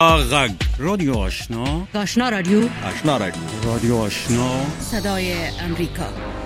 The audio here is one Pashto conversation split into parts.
غگ رادیو آشنا رادیو رادیو آشنا صدای امریکا.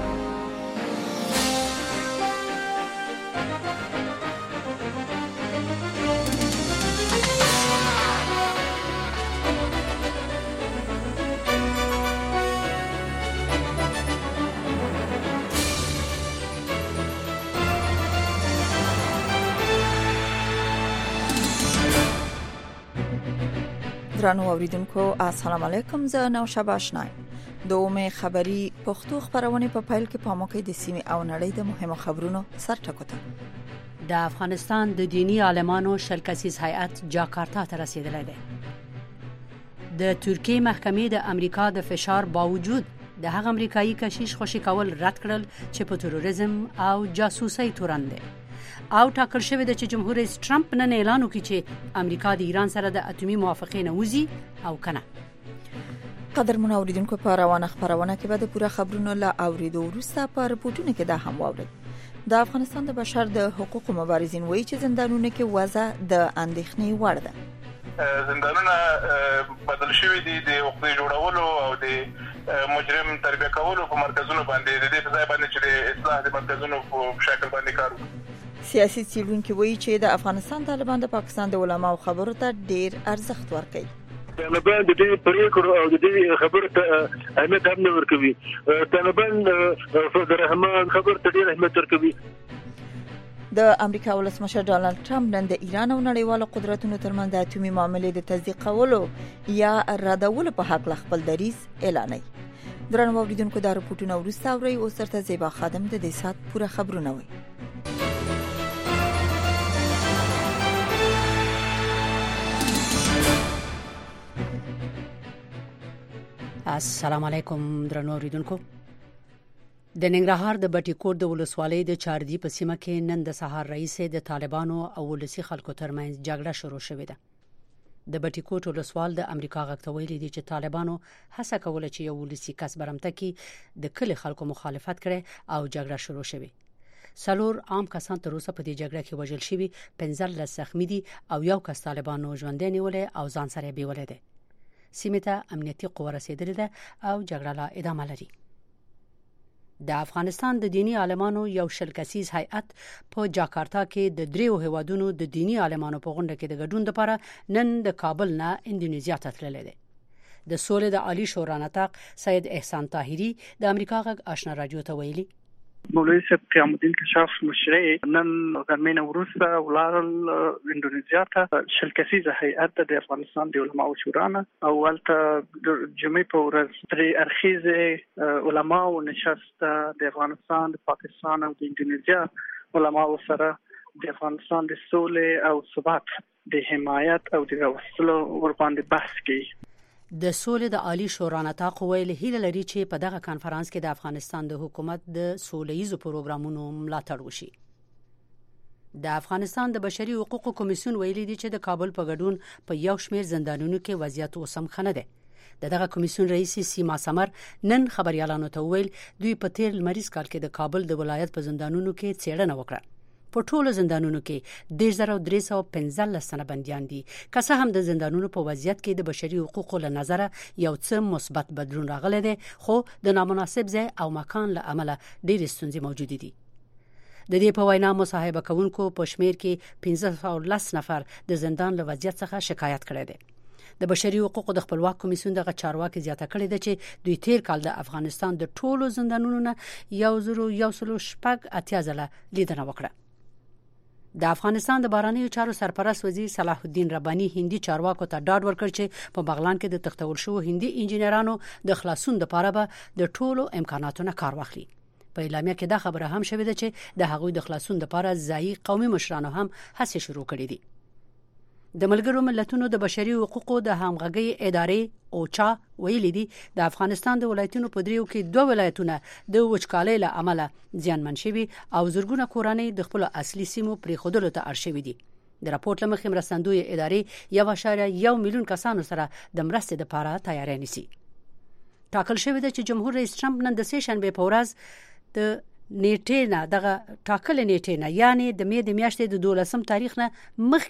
درنو اوریدونکو السلام علیکم. زه نوشابه آشنایم. دومه خبری پښتو خبرونه په پیل کې پاموکې د سیمې او نړۍ د مهمو خبرونو سر ټکوته. د افغانستان د دینی عالمانو شلکسیز هیئت جاکارتا ته رسیدلی دی. د ترکیه محکمې د امریکا د فشار باوجود د هغه امریکایي کشیش خوشی کول رد کړل چې په تروریزم او جاسوسي تورن دی. او ټاکل شوی د جمهور رئیس ټرمپ نن اعلان وکړي چې امریکا د ایران سره د اټومي موافقې نه وځي او کنه. قدرمن اوریدونکو په روانه خبرونه کې به د پوره خبرونو لا اوریدو وروسته په رپورټونو کې دا هم واورئ. د افغانستان د بشر د حقوقو مبارزین وایي چې زندانونو کې وضع د اندېښنې وړ ده. زندانونه بدل شوی دي د وقفې جوړولو او د مجرم تربیه کولو په مرکزونو باندې د دې په ځای باندې چې د اصلاح د مرکزونو په شکل باندې کار وکړي. سیاسي څېړونکي وایي چې د افغانستان طالبان د پاکستان د علماو خبرو ته ډېر ارزښت ورکوي. طالبان د دې پریکړو او د دې خبرو ته اهمیت هم نه ورکوي. طالبان فضل الرحمن خبرو ته ډېر اهمیت ورکوي. د امریکا ولسمشر ډانلډ ټرمپ نن د ایران او نړیوالو قدرتونو ترمنځ د اټومي معاملې د تصدیقولو یا ردولو په حق خپل دریځ اعلانوي. درنو اوریدونکو دا رپورټونه وروسته اورئ. اوس ترته زیبا خادم د دې سات پوره خبرونه وایي. السلام علیکم درنو اوریدونکو. د ننګرهار د بټي کوټ د ولسوالۍ د چاردي په سیمه کې نن د سهار رئیس د طالبانو او ولسی خلکو ترمنځ جګړه شروع شوې ده. د بټي کوټ ولسوال د امریکا غږ ویلي دي چې طالبانو هڅه کوله چې یو ولسی کس برمته کې د کلی خلکو مخالفت کړي او جګړه شروع شوه. څلور عام کسان تر اوسه په دې جګړه کې وژل شوي، 15 زخمی دي او یو کس طالبانو ژوندۍ نیولې او ځان سره بیولې ده. سیمه ته امنیتي قوه رسیدلې ده او جګړه لا ادامه لري. د افغانستان د دینی عالمانو یو شلکسیز هیئت په جاکارتا کې د دریو هیوادونو د دینی عالمانو په غونډه کې د ګډون لپاره نن د کابل نه اندونیزیا ته تللی دی. د سولې د عالی شورا نطاق سید احسان طاهری د امریکا غږ آشنا رادیو ته ویلي مولوی صاحب قیام الدین کشاف مشرع نن غرمین وروسته ولارل اندونیزیا ته شلکسیزه هیئت د افغانستان د علماو شورا نه او ولته جمعې په ورځ تری ارخیزه علماو نشست د افغانستان، د پاکستان او د اندونیزیا علماو سره د افغانستان د سولې او ثبات د حمایت او د وسلو ور باندې بحث کوي. د سولې د عالی شورا نطاق ویل هیله لري چې په دغه کانفرنس کې د افغانستان د حکومت د سولهییزو پروګرامونو ملاتړ وشي. د افغانستان د بشري حقوقو کمیسیون ویلي دی چې د کابل په ګډون په یو شمېر زندانونو کې وضعیت اوسم خنه ده. دغه کمیسیون رئیس سیما سمر نن خبريالانو ته ویل دوی په تیر لمریز کال کې د کابل د ولایت په زندانونو کې څېړنه وکړه. په ټولو زندانونو کې 1315 تنه بنديان دي. که څه هم د زندانونو په وضعیت کې د بشري حقوقو له نظره یو څه مثبت بدلون راغلی دی، خو د نامناسب ځای او مکان له امله ډېرې ستونزې موجود دي. د دې په وینا مصاحبه کوونکو په شمیر کې 1510 نفر د زندان له وضعیت څخه شکایت کړی دی. د بشري حقوقو د خپلواک کمیسیون دغه چارواکي زیاته کړې ده چې دوی تیر کال د افغانستان د ټولو زندانونو نه 1080 ځله لیدنه وکړه. د افغانستان د بهرنیو چارو سرپرست وزیر صلاح الدین رباني هندي چارواکو ته ډاډ ورکړ چې په بغلان کې د تختول شو هندي انجینرانو د خلاصون لپاره به د ټولو امکاناتو نه کار واخلي. په اعلامیه کې دا خبره هم شوې ده چې د هغوی د خلاصون لپاره ځایي قومي مشرانو هم هڅې شروع کړې دي. د ملګرو ملتونو د بشري حقوقو د همغږي ادارې اوچا ویلي دي د افغانستان د ولایتونو په دریو کې 2 ولایتونه د وچکالۍ له امله زیانمن شوي او زرګونه کورنۍ د خپل اصلي سیمو پرې خودلو ته اړ شوي دي. د راپورټ لمخې مرستندوی ادارې 1.1 میلیون کسانو سره د مرستې لپاره تیاری نیسي. ټاکل شوی دی چې جمهور رئیس ټرمپ نن د سه شنبه په ورځ د نیټه نه دغه ټاکل نیټه نه یعنی د مې د میاشتې د 12 تاریخ نه مخکې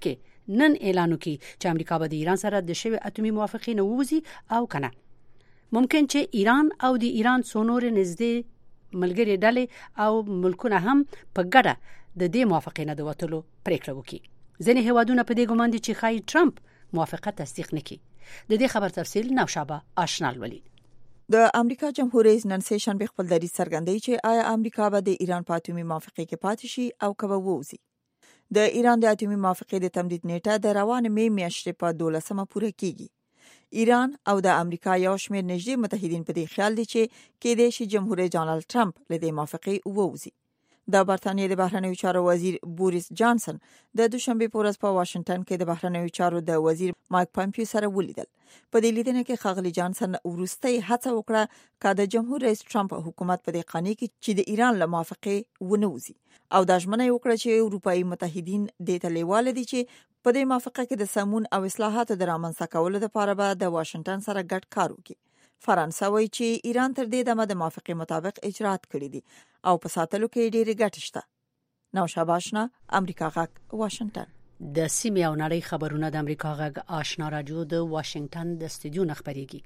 نن اعلان وکړي چې امریکا به د ایران سره د شوی اتمی موافقې نه ووځي او کنه. ممکن چې ایران او د ایران څونور نږدې ملګری ډلې او ملکونه هم په ګډه د دې موافقې نه د وټلو پریکړه وکړي. ځینې هیوادونه په دې ګمان دي چې خای ټرمپ موافقه تصدیق نکړي. د دې خبر تفصیل نوشابه آشنال ولي. د امریکا جمهور رئیس نن سه شنبه خپل دریځ څرګندوي چې آیا امریکا به د ایران په اتمی موافقې کې پاتې شي او کله ووځي. د ایران د اتمی موافقې د تمدید نیټه د روان می میاشتې په 12مه پوره کیږي. ایران او د امریکا یو شمېر نږدې متحدین په دې خیال دي چې کېدای شي جمهور رئیس ډانلډ ټرمپ له دې موافقې ووځي. د برتانیې د بهرنیو چارو وزیر بوریس جانسن د دوشنبه په ورځ په واشنگټن کې د بهرنیو چارو د وزیر مایک پامپیو سره ولیدل. په دې لیدنه کې ښاغلي جانسن وروستۍ هڅه وکړه چې د جمهور رئیس ټرمپ حکومت په دې قانون کې چې د ایران له موافقې ونه وځي او د ژمنې وکړه چې اروپאי متحدین د تلیواله دي چې په دې موافقه کې د سمون او اصلاحاتو د رامنځته کولو لپاره به د واشنگټن سره ګډ کار وکړي. فرانسه وایي چې ایران تر دې دمه د موافقې مطابق اجرات کړي دي او په ساتلو کې ډېری ګټه شته. نوشابه آشنا، امریکا غږ، واشنگټن. د سیمې او نړۍ خبرونه د امریکا غږ آشنا رادیو د واشنگټن د استودیو نه خبريږي.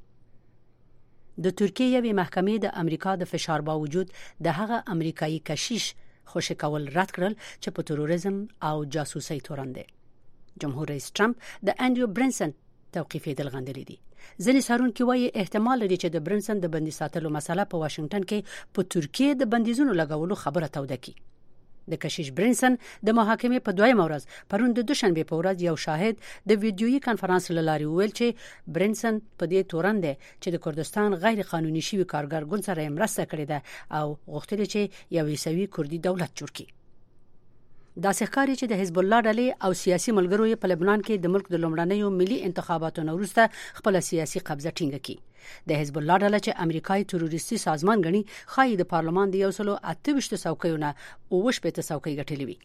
د ترکیې یوې محکمې د امریکا د فشار باوجود د هغه امریکایي کشیش خوشی کول رد کړل چې په تروریزم او جاسوسي تورن دي. جمهور رئیس ټرمپ د انډریو برنسن توقیف یې غندلې دي. ځینې څارونکي وایي احتمال لري چې د برنسن د بندي ساتلو مسله په واشنگټن کې په ترکیې د بندیزونو لګولو خبره توده کی. د کشیش برنسن د محاکمې په دویمه ورځ پرون د دوشنبه په ورځ یو شاهد د ویډیويي کانفرنس لاري ویل چې برنسن په دې تورن دی چې د کردستان غیر قانوني شوی کارګر ګوند سره مرسته کړې ده او غوښتل چې یو عیسوي کردي دولت جوړ کړي. دا ښکاري چې د حزب الله ډلې او سیاسي ملګرو یې په لبنان کې د ملک د لومړنیو ملي انتخاباتو وروسته خپل سیاسي قبضه ټینګه کړي. د حزب الله ډله چې امریکایي تروریستي سازمان غني خای د پارلمان د 128 څوکیونه او 15 څوکۍ ګټلې وي.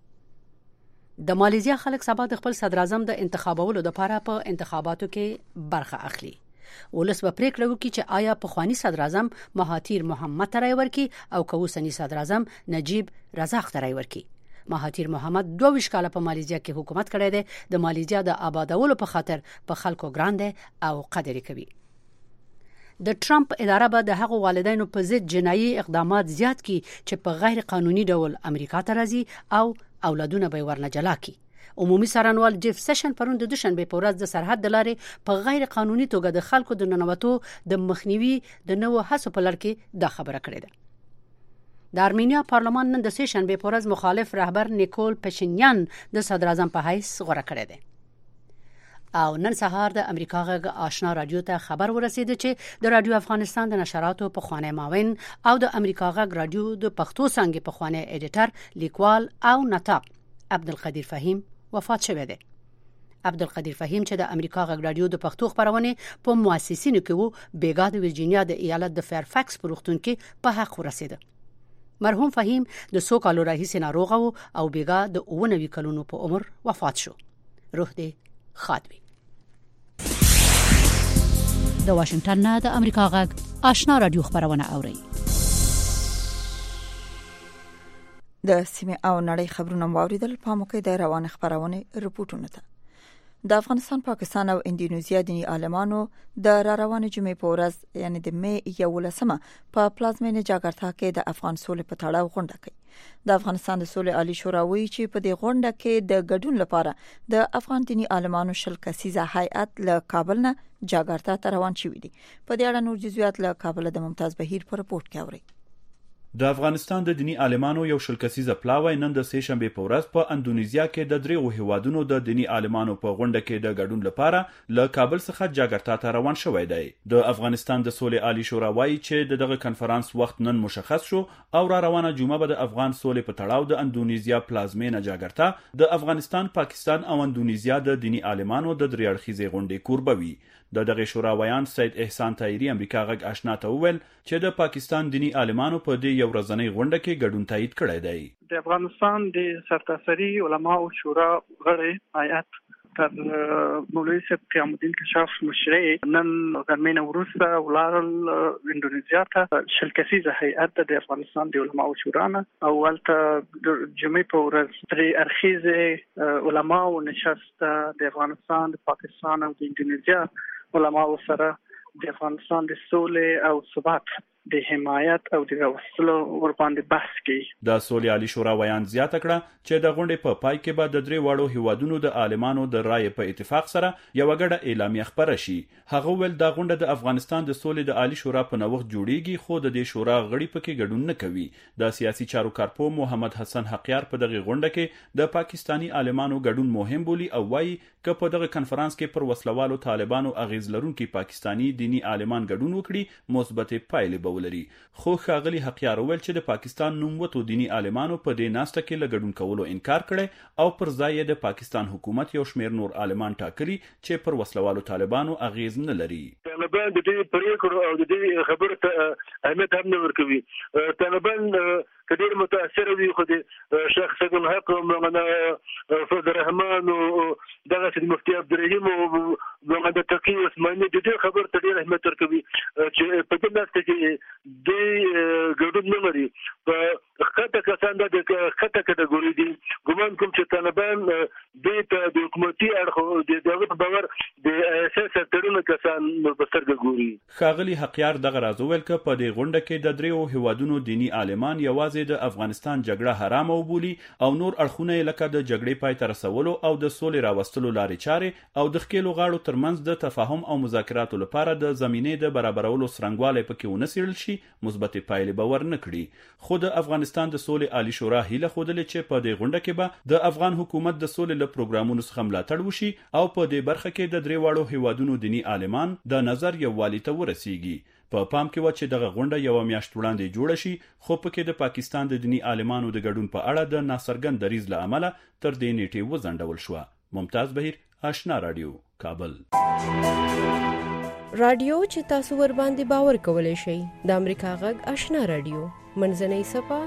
د ماليزیا خلک سبا د خپل صدر اعظم د انتخابولو لپاره په انتخاباتو کې برخه اخلي. ولس به پریکړه وکړي چې آیا په خواني صدر اعظم مهاتیر محمد ته رای ورکړي او کوسنی صدر اعظم نجیب رزاق ته رای ورکړي. مهاتیر محمد 22 کاله په ماليزیا کې حکومت کړی دی. د ماليزیا د آبادولو په خاطر په خلکو ګران دی او قدر کوي. د ټرمپ اداره به د هغو والدینو په ضد جنایي اقدامات زیات کړي چې په غیر قانوني ډول امریکا ته راځي او اولادونه به ورنه جلا کړي. عمومي څارنوال جيف سیشن پرون د دوشنبه په ورځ د سرحد د لارې په غیر قانوني توګه د خلکو د ننوتو د مخنیوي د نوو هڅو په لړ کې دا خبره کړې ده. د ارمینیا پارلمان نن د سه شنبه په ورځ مخالف رهبر نیکول پشینیان د صدر اعظم په حیث غوړه کړی دی. او نن سهار د امریکا غږ آشنا رادیو ته خبر ورسید چې د رادیو افغانستان د نشراتو په خوانه معاون او د امریکا غږ رادیو د پښتو څنګه په خوانه ایډیټر لیکوال او نطاق عبدالقدیر فهیم وفات شوی دی. عبدالقدیر فهیم چې د امریکا غږ رادیو د پښتو خبرونه په مؤسسینو کې وو، بیګا د ورجینیا د ایالت د فیرفکس په روغتون کې په حق ورسید. مرحوم فهیم د 100 کالو راهیسې ناروغ وو او بیګا د 90 کلونو په عمر وفات شو. روح دې ښاد وي. د واشنگټن نه د امریکا غږ آشنا رادیو خبرونه اوري. د سیمه او نړۍ خبرونه واوریدل. په موقع د روان خبرونه رپورټونه ته د افغانستان، پاکستان او انډونیزیا دیني عالمانو د روانې جمعې په ورځ یعنی د می 11مه په پلازمینه جاکارتا کې د افغان سولې په تړاو غونډه کړې. د افغانستان د سولې عالی شورا وایي چې په دې غونډه کې د ګډون لپاره د افغان دیني عالمانو 10 کسیزه هیئت له کابل نه جاکارتا ته روان شوی دی. په دې اړه نور جزئیات له کابل د ممتاز بهیر په رپورت کې اوري. د افغانستان د دینی عالمانو یو شل کسیزه پلاوی نن د سه شنبه په ورځ په اندونیزیا کې د دریو هیوادونو د دینی عالمانو په غونډه کې د ګډون لپاره له کابل څخه جاکارتا ته روان شوی دی. د افغانستان د سولې عالی شورا وایي چې دغه کنفرانس وخت نن مشخص شو او را روانه جمعه به د افغان سولې په تړاو د اندونیزیا پلازمینه جاکارتا د افغانستان، پاکستان او اندونیزیا د دینی عالمانو د درې اړخیزې غونډې کوربوي. د دغه شورا ویان سید احسان طاهری امریکا غږ آشنا ته وویل چې د پاکستان دینی عالمانو په دې یو ورځنۍ غونډه کې ګډون تایید کړی دی. د افغانستان د سرتاسري علماو شورا غړي هیئت ډاکټر مولوي صاحب قیام الدین کشاف مشري نن غرمه وروسته ولارل اندونیزیا ته شل کسیزه هیئت د افغانستان د علماو شورا او ولته جمعې په ورځ درې اړخیزه علماو نشست د افغانستان د پاکستان او د اندونیزیا علماو سره د افغانستان د سولې او ثبات د حمایت او د راوستلو ور باندې بحث کوي. د سولې عالی شورا ویان زیاته کړه چې د غونډې په پای کې به د درې واړو هیوادونو د عالمانو د رائے په اتفاق سره یو غړه اعلامیه خبره شي. هغه ول د غونډه د افغانستان د سولې د عالی شورا په نوښت جوړیږي خو د دې شورا غړي پکې ګډون نه کوي. د سیاسي چارو کارپو محمد حسن حقیار په دغه غونډه کې د پاکستانی عالمانو ګډون مهم بولي او وايي چې په دغه کنفرانس کې پر وسلوالو طالبانو اغیز لرونکي پاکستانی دینی عالمان ګډون وکړي مثبت پایلې به ولري. خو ښاغلي حقیار وویل چې د پاکستان نوموتو دینی عالمانو په دې ناسته کې له ګډون کولو انکار کړی او پر ځای د پاکستان حکومت یو شمېر نور عالمان ټاکلي چې پر وسلوالو طالبانو اغیز نه لري. طالبان د دې پریکړو او د دې خبرو ته اهمیت هم نه ورکوي. طالبان كثير متاثر به خدي شيخ سيد الحق ومعنا فضل الرحمن ودغه المفتي عبد الرحيم ومعنا تقي عثماني د دې خبر ته ډېر اهمیت ورکوي چې په دې ناسته کې د ګډون نه لري. په خطه کسان د خطه کټګوري دي ګومان کوم چې طالبان د حکومتي اړخ د دولت باور د اساس ترونه کسان بسرګ ګوري. ښاغلي حقیار دغه راز ویل ک په دې غونډه کې د دریو هیوادونو دینی عالمان یوازې د افغانستان جګړه حرام وبولي او نور اړخونه لکه د جګړې پای ته رسولو او د سولې راوستلو لارې چارې او د خکېلو غاړو ترمنځ د تفاهم او مذاکراتو لپاره د زمینې د برابرولو څرنګوالی پکې ونه څیړل شي مثبت پایلې به ورنه کړي. خو د افغانستان د سولې عالی شورا هیله ښودلې چې په دې غونډه کې به د افغان حکومت د سولې له پروګرامونو څخه ملاتړ وشي او په دې برخه کې د درې واړو هیوادونو دینی عالمان د نظر یووالي ته ورسیږي. په پام کې و چې دغه غونډه یو میاشت وړاندې جوړه شي خو پکې د پاکستان د دینی عالمانو د ګډون په اړه د ناڅرګند دریځ له امله تر دې نیټې وځنډول شو. ممتاز بهیر، آشنا رادیو، کابل. رادیو چې تاسو ور باندې باور کولای شئ د امریکا غږ آشنا رادیو منځنۍ صفه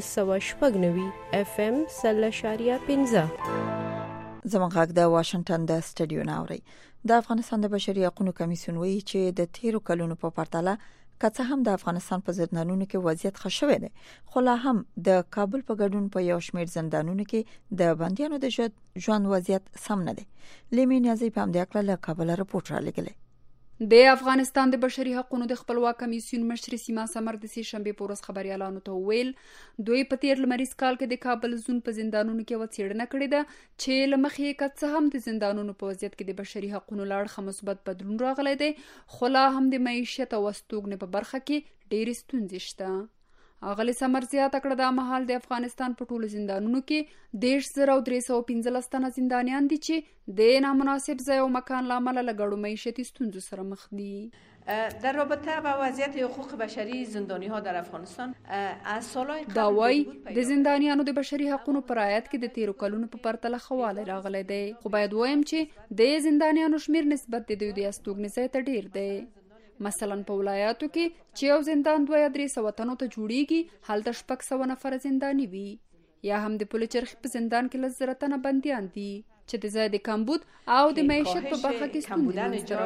1290 FM 0.15 زموږ غږ د واشنگټن د سټډیو ناوړي. د افغانستان د بشري حقوقو کمیسیون وایي چې د 13 کلونو په پرتله کڅه هم د افغانستان په زندانونو کې وضعیت ښه شوی دی خو لا هم د کابل په ګډون په یو شمېر زندانونو کې د بندیانو د ژوند وضعیت سم نه دی. لیمي نیازي په همدې اړه له کابل رپورټ را لګلې. د افغانستان د بشري حقوقو د خپلواک کمیسیون مشر سیما سمر د سې شنبه په ورځ خبريالانو ته ویل دوی په 13 لمریز کال کې د کابل زون په زندانونو کې وڅېړنه کړې ده چې لمخې کڅه هم د زندانونو په وضعیت کې د بشري حقوقو لړ مثبت بدلون راغلی دی خو لا هم د معیشت او استوګنې په برخه کې ډېرې ستونزې شته. اغلی سمر زیاته کړه د مهال د افغانستان په ټولو زندانونو کې 10315 تنه زندانیان دي چې د نامناسب ځای او مکان لامل له ګډو معیشتي ستونزو سره مخ دي. در رابطه با وضعیت حقوق بشری زندانی ها در افغانستان از سالهای دا وای د زندانیانو د بشري حقوقو پر رعایت کې د 13 کلونو په پرتله خواله راغلی دی خو باید وایم چې د زندانیانو شمیر نسبت د دوی د استوګنې ځای ته ډیر دی. مثلا په ولایاتو کې چې یو زندان 2-300 تنو ته جوړیږي هلته 600 نفر زندانی وي یا هم د پولیس چرخ په زندان کې 1000 تنه بنديان دي چې د زیات کمبود او د معیشت په برخه کې ستونزې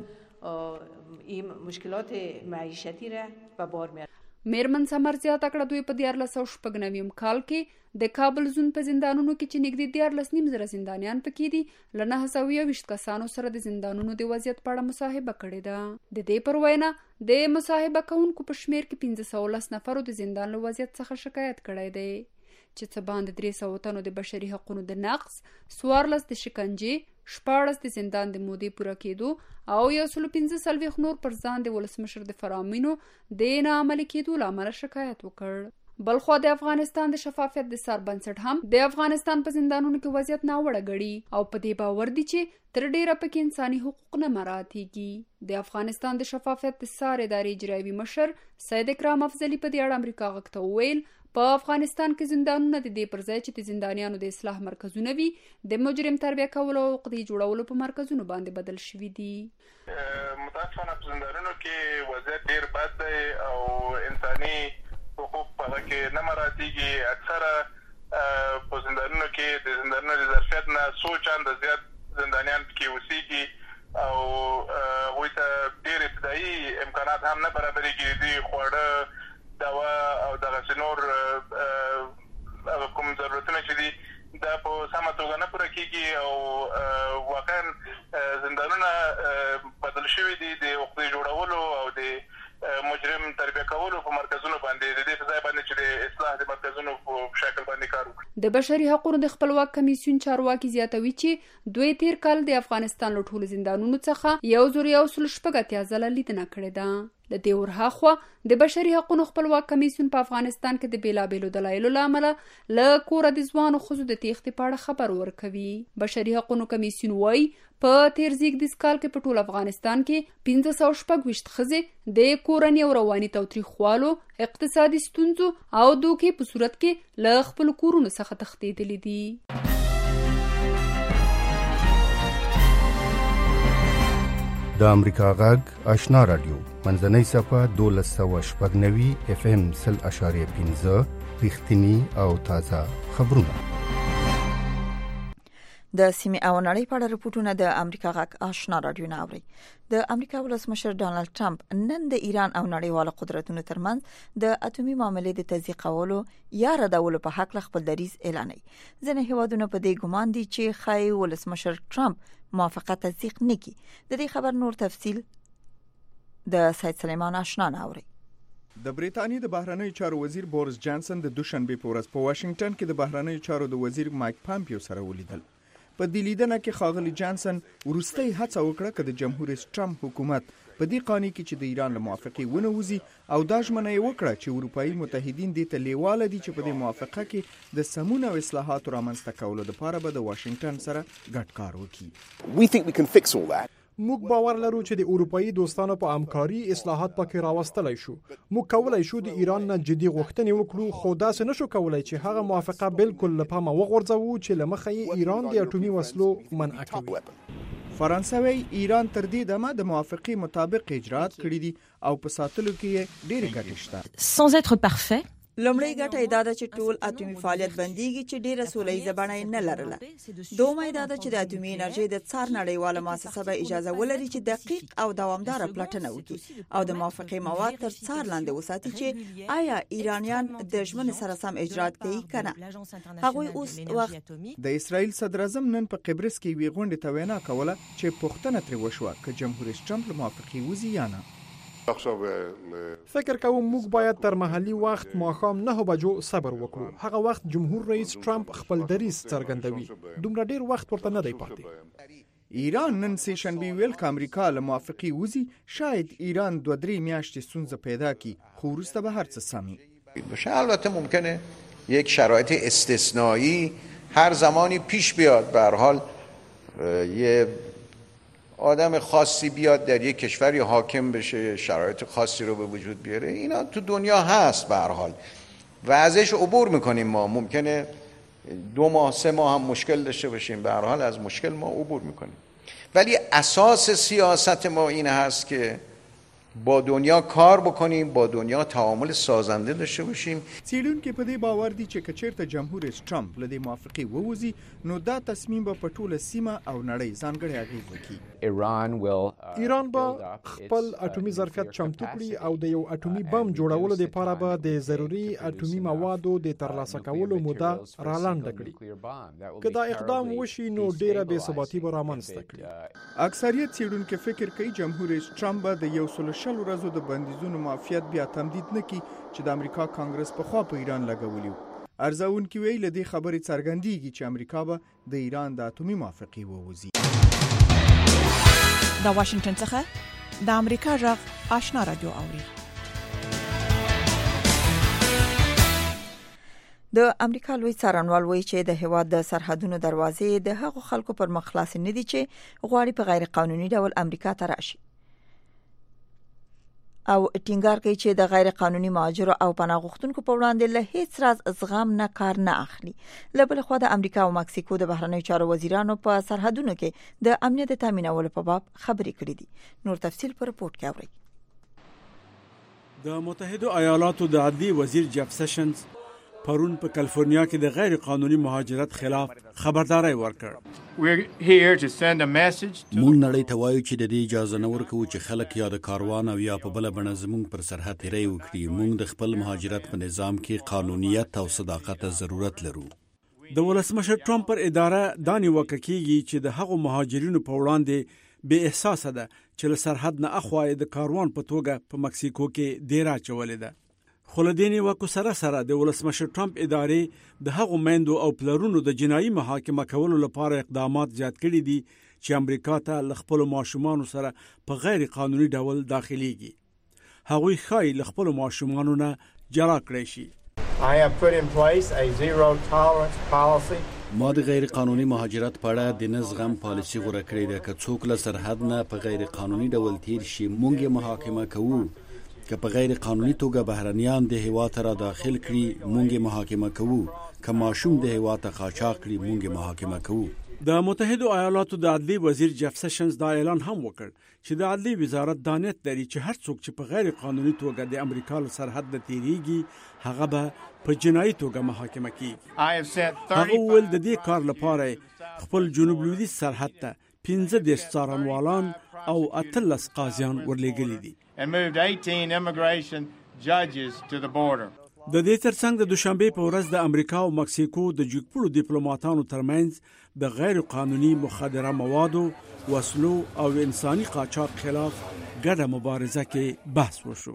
راوړي. این مشکلات معیشتی را به بار میاره. میرمن سمر زیاته کړه دوی په 1499 کال کې د کابل زون په زندانونو کې چې نږدې 14,000 زندانیان پکې دي له 920 کسانو سره د زندانونو د وضعیت په اړه مصاحبه کړې ده. د دې پر وینا د مصاحبه کوونکو په شمیر کې 1510 نفرو د زندان له وضعیت څخه شکایت کړی دی چې څه باندې 300 تنو د بشري حقوقو د نقض 14 د شکنجې 14 د زندان د مودې پوره کېدو او 115 نور پر ځان د ولسمشر د فرامینو د ناعملي کېدو لامل شکایت وکړ. بلخو د افغانستان د شفافیت د سر بنسټ هم د افغانستان په زندانونو کې وضعیت ناوړه ګڼي او په دې باور دي چې تر ډیره پکې انساني حقوق نه مراعاتېږي. د افغانستان د شفافیت د سر ادارې اجرایوي مشر سید اکرام افضلي په دې اړه امریکا غږ ته وویل په افغانستان کې زندانونه د دې پر ځای چې د زندانیانو د اصلاح مرکزونه وي د مجرم تربیه کولو او عقدې جوړولو په مرکزونو باندې بدل شوي دي. متاسفانه په زندانونو کې وضعیت ډیر بد دی او انساني حقوق په کې نه مراعاتېږي. اکثره په زندانونو کې د زندانونو د ظرفیت نه 100 چنده زیات زندانیان کې اوسېږي او هغوی ته ډېر ابتدایي امکانات هم نه برابرېږي. د خواړه، دوا او دغسې نور کوم ضرورتونه چې دي دا په سمه توګه نه پوره کېږي او واقعا زندانونه بدل شوي دي د عقدې جوړولو او د مجرم تربیه کولو په مرکزونو باندې، د دې په ځای باندې چې د اصلاح د مرکزونو په شکل باندې کار وکړي. د بشري حقوقو د خپلواک کمیسیون چارواکي زیاتوي چې دوی تیر کال د افغانستان له ټولو زندانونو څخه 1106 ځله لیدنه کړې ده. د دې ورهاخوا د بشري حقوقو خپلواک کمیسیون په افغانستان کې د بیلابېلو دلایلو له امله له کوره د ځوانو ښځو د تېښتې په اړه خبر ورکوي. بشري حقوقو کمیسیون وایي په تیر زیږدیز کال کې په ټول افغانستان کې 526 ښځې د کورنۍ او رواني تاوتریخوالو، اقتصادي ستونزو او دوکې په صورت کې له خپل کورونو څخه تښتېدلې دي. د امریکا غږ آشنا رادیو منځنۍ صفحه 1290 FM 0.5 رښتینی او تازه خبرونه. د سیمې او نړۍ په اړه رپورټونه د امریکا غږ آشنا رادیو نه اوري. د امریکا ولسمشر ډانلډ ټرمپ نن د ایران او نړیوالو قدرتونو ترمنځ د اټومي معاملې د تضییقولو یا ردولو په حق خپل دریځ اعلانوي. ځینې هیوادونه په دې ګمان دي چې خای ولسمشر ټرمپ موافقت تصدیق نکړي. د دې خبر نور تفصیل د سید سلیمان آشنا نه اوري. د بریتانیا د بهرنیو چارو وزیر بورس جانسن د دوشنبه په ورځ په واشنگټن کې د بهرنیو چارو د وزیر مایک پامپیو سره ولیدل. په دې لیدنه کې ښاغلي جانسن وروستۍ هڅه وکړه چې د جمهور رئیس ټرمپ حکومت په دې قانون کې چې د ایران له موافقې ونه وځي او دا ژمنه یې وکړه چې اروپایي متحدین دې ته لیواله دي چې په دې موافقه کې د سمون او اصلاحاتو رامنځته کولو لپاره به د واشنگټن سره ګډ کار وکړي. موږ باور لرو چې د اروپایي دوستانو په همکاري اصلاحات پکې راوستلای شو. موږ کولای شو د ایران نه جدي غوښتنې وکړو، خو داسې نشو کولای چې هغه موافقه بالکل له پامه وغورځوو چې له مخې ایران د اټومي وسلو منع کوي. فرانسوي ایران تر دې دمه د موافقې مطابق اجرات کړی دي او په ساتلو کې ډېر ګټه شته. sans être parfait لومړی ګټه دا ده چې ټول اټومي فعالیت بنديږي چې ډیره سولهییزه بڼه نه لرله. دومره دا ده چې د اټومي انرژي د څار نړیواله مؤسسه به اجازه ولري چې دقیق او دوامدار پلټنه وکړي او د موافقې مواد تر څار لاندې وساتي چې آیا ایرانیان د ژمنې سره سم اجرات کوي کنه. هغه اوس وخت د اسرائیل صدر اعظم نن په قبرس کې وی غونډه ته وینا کوله چې پوښتنه ترې وشوه چې جمهور رئیس ټرمپ له موافقې وځي یا نه. فکر کوم موږ باید تر محلي وخت ماښام 9 بجو صبر وکړو. هغه وخت جمهور رئیس ټرمپ خپل دریځ څرګندوي. دومره ډیر وخت ورته نه دی پاتې. ایران نن سه شنبه ویل چې امریکا له موافقې وځي. شاید ایران 2-3 میاشتې ستونزه پیدا کړي، خو وروسته به هر څه سمي بشه. البته ممکنه یک شرایط استثنایی هر زمانی پیش بیاد. به هر حال یه آدم خاصی بیاد در یک کشوری حاکم بشه، شرایط خاصی رو به وجود بیاره، اینا تو دنیا هست به هر حال و ازش عبور میکنیم. ما ممکنه 2 ماه 3 ماه هم مشکل داشته باشیم، به هر حال از مشکل ما عبور میکنیم. ولی اساس سیاست ما این هست که با دنیا کار بکنیم، با دنیا تعامل سازنده داشته باشیم. څېړونکي په دې باور دي چې کچېرته جمهور رئیس ټرمپ له دې موافقې ووځي نو دا تصمیم به په ټوله سیمه او نړۍ ځانګړی اغېز وکړي. ایران به خپل اټومي ظرفیت چمتو کړي او د یو اټومي بم جوړولو لپاره به د ضروري اټومي موادو د ترلاسه کولو موده رالنډه کړي. که دا اقدام وشي نو ډیره بې ثباتي به رامنځته کړي. اکثریت څېړونکي فکر کوي جمهور رئیس ټرمپ به د 100 ورځو د بندیزونو معافیت بیا تمدید نکړي چې د امریکا کانګرس په خوا په ایران لګولیو. ارزونکي ویل د خبرې څرګندېږي چې امریکا به د ایران د اټومي موافقې ووځي. د واشنگټن څخه د امریکا غږ آشنا رادیو اوري. د امریکا لوی څارنوال وایي چې د هواد د سرحدونو دروازې د هغو خلکو پر مخ خلاص نه دي چې غواړي په غیر قانوني ډول امریکا ته راشي او ټینګار کوي چې د غیر قانوني مهاجرو او پناه غوښتونکو په وړاندې له هیڅ راز زغم نه کار نه اخلي. له بل خوا د امریکا او مکسیکو د بهرنیو چارو وزیرانو په سرحدونو کې د امنیت تامینولو په باب خبرې کړې دي. نور تفصیل په رپورت کې اورئ. د متحده ایالاتو د عدلي وزیر جف سیشنز پرون په کالیفورنیا کې د غیر قانوني مهاجرت خلاف خبرداري ورکړ. مونږ نړۍ ته وایو چې د دې اجازه نه ورکوو چې خلک یا د کاروان او یا په بل بڼه زموږ پر سرحد تیری وکړي. مونږ د خپل مهاجرت په نظام کې قانونیت او صداقت ضرورت لرو. د ولسمشر ټرمپ پر اداره دانی وکړي چې د هغو مهاجرینو په وړاندې بے احساسه ده چې له سرحد نه اخوا د کاروان په توګه په مکسیکو کې ډیره چولې ده. خو له دې نیوکو سره د ولسمشر ټرمپ ادارې د هغو میندو او پلرونو د جنایي محاکمه کولو لپاره اقدامات زیات کړي دي چې امریکا ته له خپل ماشومانو سره په غیر قانوني ډول داخليږي. هغوی ښایي له خپل ماشومانو نه جلا کړی شي. I have put in place a zero tolerance policy. ما د غیر قانوني مهاجرت په اړه د نظم پالیسي غوړه کړې ده. که څوک له سرحد نه په غیر قانوني ډول تیر شي مونږ یې محاکمه کوو. که په غیر قانوني توګه بهرنیان د هیواد را داخل کړي مونږ یې محاکمه کوو. که ماشوم د هیواد ته قاچاق کړي مونږ یې محاکمه کوو. د متحده ایالاتو د عدلي وزیر جف سیشنز دا اعلان هم وکړ چې د عدلي وزارت دا نیت لري چې هر څوک چې په غیر قانوني توګه د امریکا له سرحد نه تیریږي هغه به په جنایي توګه محاکمه کیږي. هغه ول د دې کار لپاره خپل جنوب لویدیځ سرحد ته 15 څارنوالان او 18 قاضیان ورلېږلي دي. د دې ترڅنګ د دوشنبه په ورځ د امریکا او مکسیکو د جګپړو ډیپلوماټانو ترمنځ د غیر قانوني مخدره موادو، وسلو او انساني قاچاق خلاف ګډه مبارزه کې بحث وشو.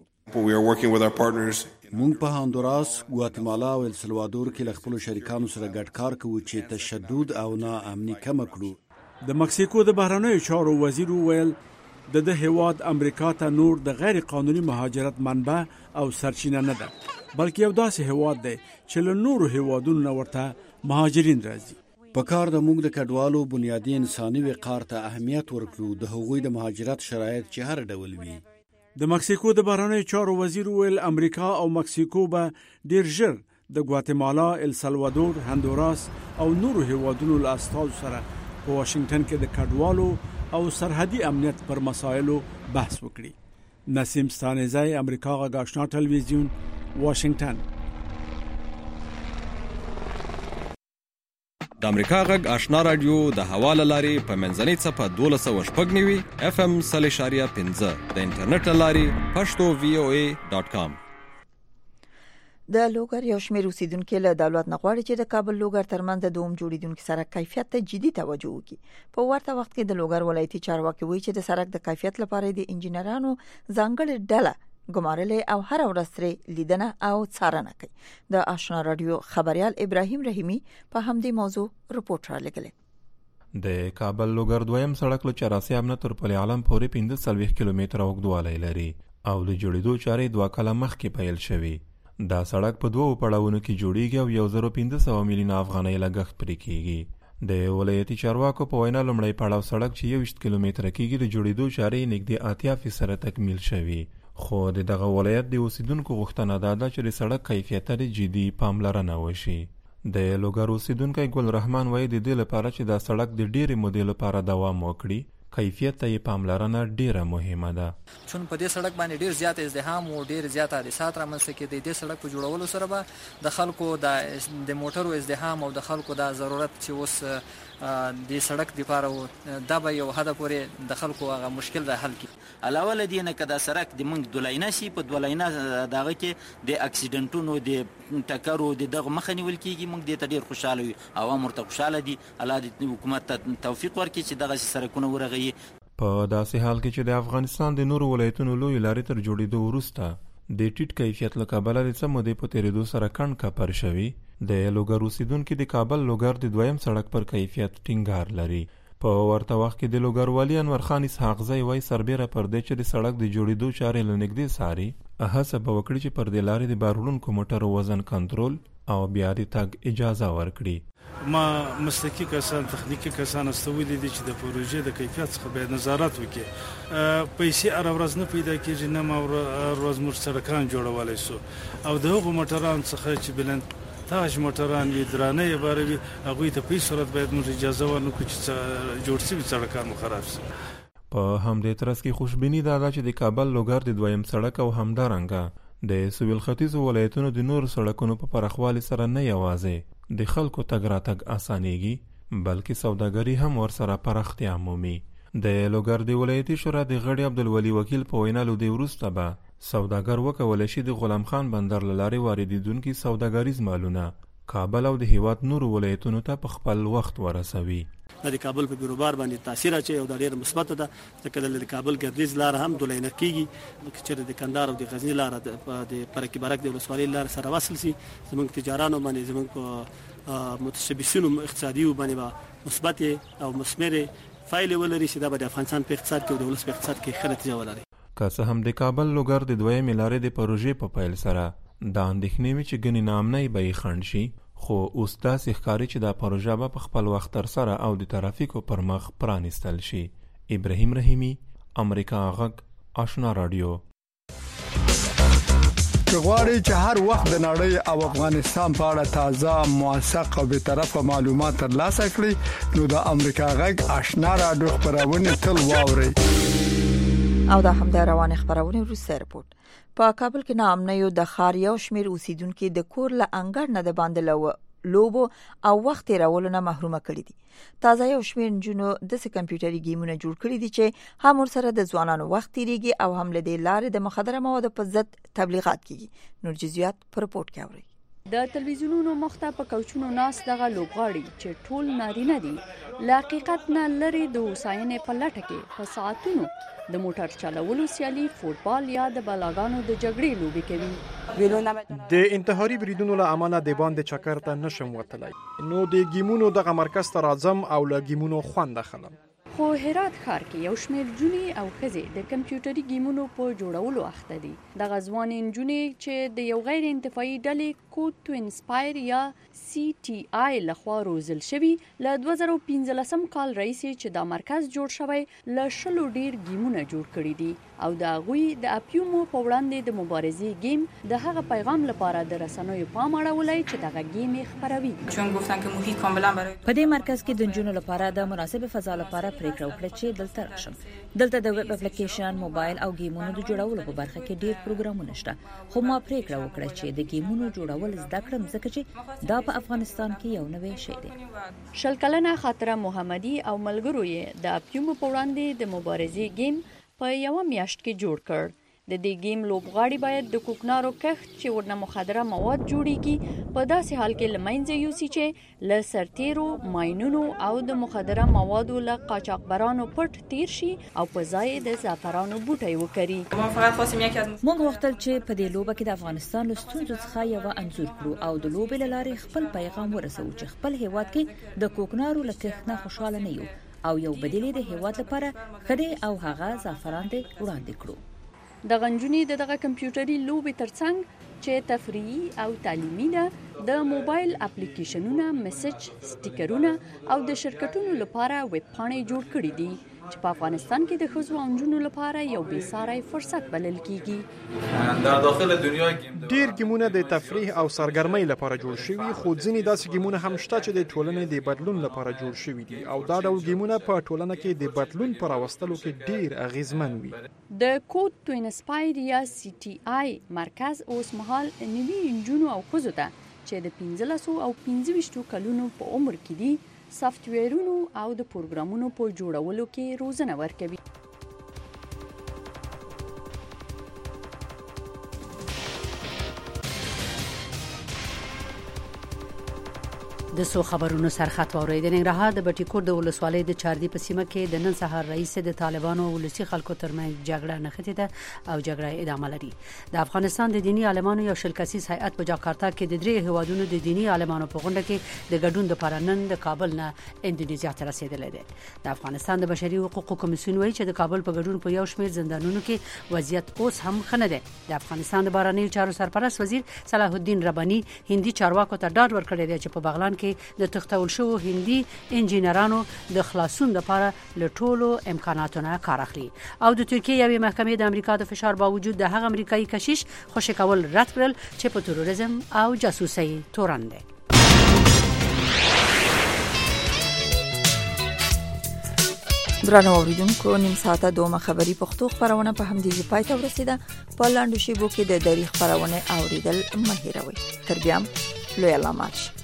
مونږ په هاندوراس، ګواتیمالا او السلوادور کې له خپل شریکانو سره ګډ کار کوو چې تشدد او ناامني کم کړو. د مکسیکو د بهرنیو چارو وزیر ویل د هیواد امریکا ته نور د غیر قانوني مهاجرت منبع او سرچینه نه ده، بلکې یو داسې هیواد دی چې له نورو هیوادونو نه ورته مهاجرین راځي. په کار د موږ د کډوالو بنیادی انساني وقار ته اهمیت ورکړو، د هغوی د مهاجرت شرایط چې هر ډول وي. د مکسیکو د بهرنیو چارو وزیر ویل امریکا او مکسیکو به ډیر ژر د ګواتیمالا، السلوادور، هندوراس او نورو هیوادونو له استازو سره په واشنگټن کې د کډوالو او سرحدي امنیت پر مسایلو بحث وکړي. نسیم ستانزی، امریکا غږ آشنا ټلویزیون، واشنگټن. د امریکا غږ آشنا رادیو د حواله لاري په منځنۍ صفه 1290 FM 3.15 د انټرنیټ لاري pashto.voa.com. د لوګر یو شمېر اوسیدونکو له دولت نه غواړي چې د کابل لوګر ترمنځ د دوم جوړیدونکو سړک کیفیت ته جدي توجه وکړي. په ورته وخت کې د لوګر ولایتي چارواکي وایي چې د سړک د کیفیت لپاره د انجینرانو ځانګړې ډله ګمارلې او هر ورځ ترې لیدنه او څارنه کوي. د آشنا رادیو خبريال ابراهیم رحیمی په همدې موضوع رپورټ را لګلې. د کابل لوګر دویم سړک له چراسي امنه تر پل عالم پورې 15 کیلومتره اوږدوالی لري او د جوړېدو چارې 2 کاله مخکې پیل شوې. دا سړک په 2 پړاوونو کې جوړیږي او 1500 میلیون افغانۍ لګښت پرې کیږي. د ولایتي چارواکو په وینا لومړی پړاو سړک چې 20 کیلومتره کیږي د جوړېدو چارې نږدې 80% تکمیل شوي. خو دغه ولایت د اوسیدونکو غوښتنه ده چې د سړک کیفیت ته جدي پاملرنه وشي. د لوګر اوسیدونکی ګل رحمان وایي د دې لپاره چې دا سړک د ډېرې مودې لپاره دوام وکړي کیفیت ته پاملرنه ډیره مهمه ده. چون په دې سړک باندې ډیر زیات ازدحام او ډیر زیات حادثات رامنځته کېدي. د سړک په جوړولو سره به د خلکو د موټرو ازدحام او د خلکو د ضرورت چې اوس د سړک لپاره دا به یو حد پورې د خلکو هغه مشکل به حل کړي. علاوه لدی نه کدا سړک د موږ دولینه شي په دولینه دغه کې د اکسیډنټونو د ټکرو د دغه مخه نیول کیږي. موږ د ته ډیر خوشاله یو او مرته خوشاله دي. الله د حکومت ته توفیق ورکړي چې دغه سړکونه ورغي. په داسې حال کې چې د افغانستان د نورو ولایتونو لوی لارې تر جوړېدو وروسته د ټیټ کیفیت له کبله د څه مودې په تېرېدو سره کڼ کپر شوي. د لوګر اوسیدونکي د کابل لوګر د دویم سړک پر کیفیت ټینګار لري. په ورته وخت کې د لوګر والي انور خان اسحاق زی وایي سربیره پر دې چې د سړک د جوړېدو چارې له نږدې څاري هڅه به وکړي چې پر دې لارې د بارونکو موټرو وزن کنټرول او بیا د تګ اجازه ورکړي. ما مسلکی کسان تخنیکی کسان استویلی دي چې د پروژې د کیفیت څخه باید نظارت وکړي. پیسې هر ورځ نه پیدا کېږي، نه ورځ موږ سړکان جوړولی سو او د هغو موټرانو څخه چې بلند تاج موټران وي، درانه یې باره وي، هغوی ته په هېڅ صورت باید موږ اجازه ورنکړو چې جوړ شوي سړکان مو خراب شي. په همدې ترڅ کې خوشبیني دا ده چې د کابل لوګر د دویم سړک او همدارنګه د سویل ختیځ ولایتونو د نور سړکونو په پراخوالي سره نه یوازې د خلکو تګ راتګ اسانېږي بلکې سوداګري هم ورسره پراختیا مومي. د لوګردي ولایتي شورا د غړي عبدالولي وکیل په وینا له دې وروسته به سوداګر وکولی شي د غلام خان بندر له لارې واردېدونکي سوداګریز مالونه کابل او د هیواد نورو ولایتونو ته په خپل وخت ورسوي. د کابل په بیروبار باندې تاثیر اچي او د ډېر مثبت ده ځکه د کابل ګردیز لار هم د لینه کیږي چې د کندهار او د غزنی لار د پرکی برک د ولسوالۍ لار سره وصل سي زموږ تجارانو باندې زموږ په متشبثینو اقتصادي باندې مثبت او مثمره فایل ولري چې د افغانستان په اقتصاد کې او د ولس په اقتصاد کې ښه نتیجه ولري. که څه هم د کابل لوګر د دویمې لارې د پروژې په پیل سره دا اندېښنې وي چې ګنې ناامنۍ به یې خنډ شي، خو اوس داسې ښکاري چې دا پروژه به په خپل وخت ترسره او د ترافیکو پر مخ پرانیستل شي. ابراهیم رحیمی، امریکا غږ، آشنا رادیو. که غواړئ چې هر وخت د نړۍ او افغانستان په اړه تازه، موثق او بیطرفه معلومات ترلاسه کړئ نو د امریکا غږ آشنا رادیو خبرونه تل واورئ. او دا هم د روان خبرونه وروسته رپورت. په کابل کې ناامنیو د ښار یو شمېر اوسیدونکو د کور له انګړ نه د باندې لوبو او وخت تیرولو نه محرومه کړي دي. تازه یو شمېر نجونو داسې کمپیوټري ګیمونه جوړ کړي دي چې هم ورسره د ځوانانو وخت تیریږي او هم له دې لارې د مخدره موادو په ضد تبلیغات کیږي. نور جزئیات په رپورت کې اورئ. د تلویزیونونو مخته په کوچونو ناس دغه لوبغاړي چې ټول نارینه دي له حقیقت نه لري د وساینې په لټه کې په ساعتونو د موټر چلولو سیالي، فوټبال یا د بلاګانو د جګړې لوبې کوي. د انتحاري بریدونو له امله د باندې چکر ته نشم وتلی، نو د ګیمونو دغه مرکز ته راځم او له ګیمونو خوند اخلم. خو هرات ښار کې یو شمېر جونې او ښځې د کمپیوټري ګیمونو په جوړولو اخته دي. دغه ځوانې نجونې چې د یو غیر انتفاعي ډلې کود تو انسپایر یا CTI لخوا روزل شوي له 2015 کال راهیسې چې دا مرکز جوړ شوی له 100 ډیر ګیمونه جوړ کړي دي او د هغوی د اپیومو په وړاندې د مبارزې گیم د هغه پیغام لپاره د رسنیو پام اړولی چې دغه گیم یې خپروي. په دې مرکز کې د نجونو لپاره د مناسب فضا لپاره پریکړه وکړه چې دلته راشم. دلته د ویب اپلیکیشن، موبایل او گیمونو د جوړولو په برخه کې ډیر پروګرامونه شته، خو ما پریکړه وکړه چې د گیمونو جوړول زده کړم ځکه چې دا په افغانستان کې یو نوې شی دی. 10 کلنه خاطره محمدي او ملګرو یې د اپیومو په وړاندې د مبارزې گیم په یو میاشت کې جوړ کړ. د دې گیم لوبغاړي باید د کوکنارو کښت چې ورنه مخدره مواد جوړیږي په داسې حال کې لمنځه یوسي چې له سرتیرو، ماینونو او د مخدره موادو له قاچاقبرانو پټ تیر شي او په ځای د زعفرانو بوټي وکري. موږ غوښتل چې په دې لوبه کې د افغانستان له ستونزو څخه یو انځور کړو او د لوبې له لارې خپل پیغام ورسوو چې خپل هیواد کې د کوکنارو له کښت نه خوشاله نه یو او یو بدیل د هیواد لپاره خدي او هغه زعفران دې وړاندې کړو. د غنجونی دغه کمپیوټري لوبې ترڅنګ چې تفریحي او تعلیمي ده، د موبایل اپلیکیشنونه، میسج سټیکرونه او د شرکتونو لپاره ویب پاڼې جوړ کړي دي چې په افغانستان کې د ښځو او نجونو لپاره یو بې ساری فرصت بلل کیږي. در داخل دنیای ډیر ګیمونه د تفریح او سرګرمۍ لپاره جوړ شوي، خو ځینې داسې ګیمونه هم شته چې د ټولنې د بدلون لپاره جوړ شوي دي او دا ډول ګیمونه په ټولنه کې د بدلون پر راوستلو کې ډیر اغیزمن وي. د کود تو انسپایر یا CTI مرکز اوس مهال نوي نجونو او ښځو ته چې د 15 او 25 کلونو په عمر کې دي سافټویرونو او د پروګرامونو په جوړولو کې روزنه ورکوي. د سو خبرونو سرخط واوري. د ننګرهار د بټي کوټ د ولسوالۍ د چاردي په سیمه کې د نن سهار رئیس د طالبانو او ولسی خلکو ترمنځ جګړه نښتې ده او جګړه ادامه لري. د افغانستان د دینی عالمانو یو شل کسیز هیئت په جاکارتا کې د درې هیوادونو د دینی عالمانو په غونډه کې د ګډون لپاره نن د کابل نه اندونیزیا ته رسیدلی دی. د افغانستان د بشري حقوقو کمیسیون وایي چې د کابل په ګډون په یو شمېر زندانونو کې وضعیت اوس هم ښه نه دی. د افغانستان د بهرنیو چارو سرپرست وزیر صلاح الدین رباني هندي چارواکو ته ډاډ ورکړی دی چې په بغلان کې د تختول شو هندي انجینرانو د خلاصون لپاره له ټولو امکاناتو نه کار اخلي. او د ترکیه یوې محکمې د امریکا د فشار باوجود د هغه امریکایي کشیش خوشی کول رد کړل چې په تروریزم او جاسوسي تورن دی. درنو اوریدونکو نیم ساعته دومره خبری پښتو خبرونه په همدې پای ته ورسیده. په لاندو شیبو کې د دری خبرونه اوریدل مه هیروئ. تر بیا لوی علامات.